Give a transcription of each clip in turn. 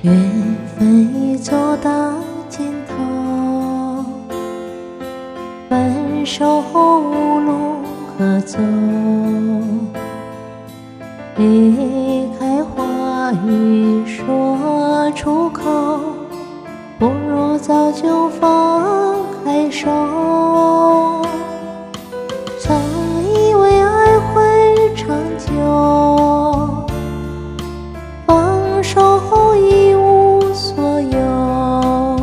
缘分已走到尽头，分手后无路可走，离开话语说出口，不如早就放开手。曾以为爱会长久，放手后一无所有，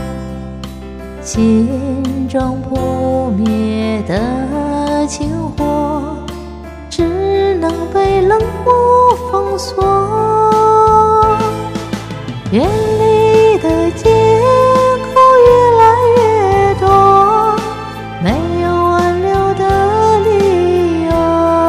心中扑灭的情火，只能被冷漠封锁。远离的借口越来越多，没有挽留的理由，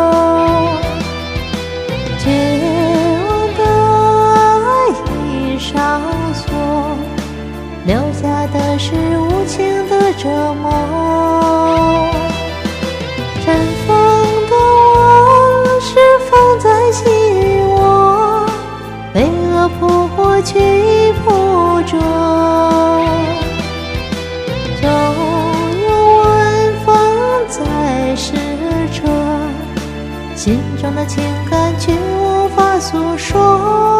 绝望的爱已上锁，留下的是无情的折磨。尘封的往事放在心窝，飞蛾扑火去捕捉，总有晚风在试着，心中的情感却无法诉说。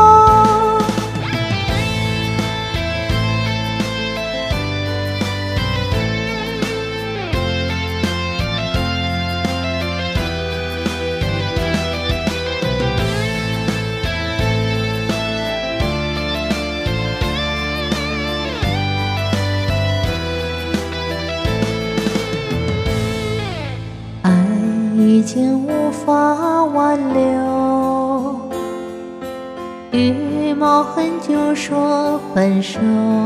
已经无法挽留，羽毛痕就说分手，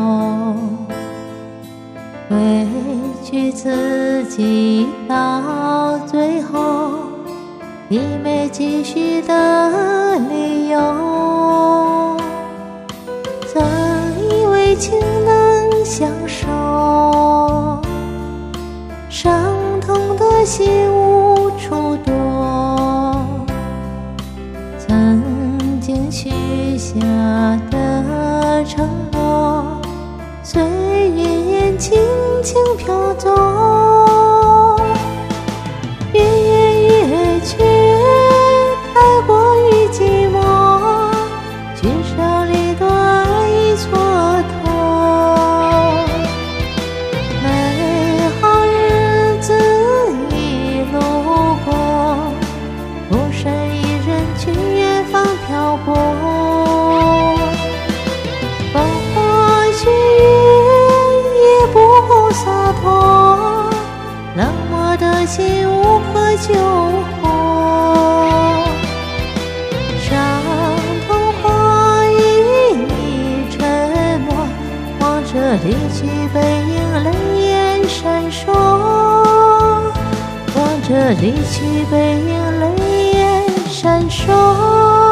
委屈自己到最后，已没继续的理由。曾以为情能相守，伤痛的心无处躲，曾经许下的承诺，随云烟轻轻飘走，越演越却太过于寂寞，缺少一段爱已蹉跎。美好日子已路过，孤身一人去远方漂泊，风花雪月也不够洒脱，冷漠的心无可救活。伤痛话语已沉默，望着离去背影泪眼闪烁，望着离去背影泪眼闪烁。